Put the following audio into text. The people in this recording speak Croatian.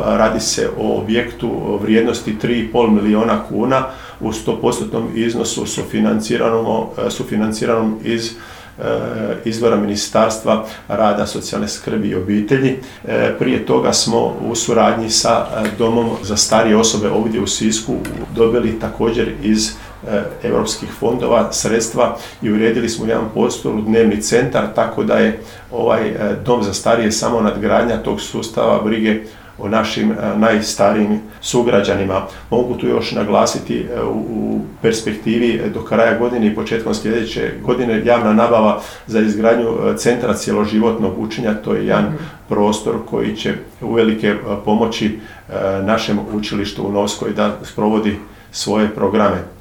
radi se o objektu vrijednosti 3,5 milijuna kuna u 100% iznosu sufinanciranom iz izvora Ministarstva rada, socijalne skrbi i obitelji. Prije toga smo u suradnji sa Domom za starije osobe ovdje u Sisku dobili također iz europskih fondova sredstva i uredili smo jedan prostor, dnevni centar, tako da je ovaj dom za starije samo nadgradnja tog sustava brige o našim najstarijim sugrađanima. Mogu tu još naglasiti u perspektivi do kraja godine i početkom sljedeće godine javna nabava za izgradnju centra cjeloživotnog učenja. To je jedan prostor koji će uvelike pomoći našem učilištu u Novskoj da sprovodi svoje programe.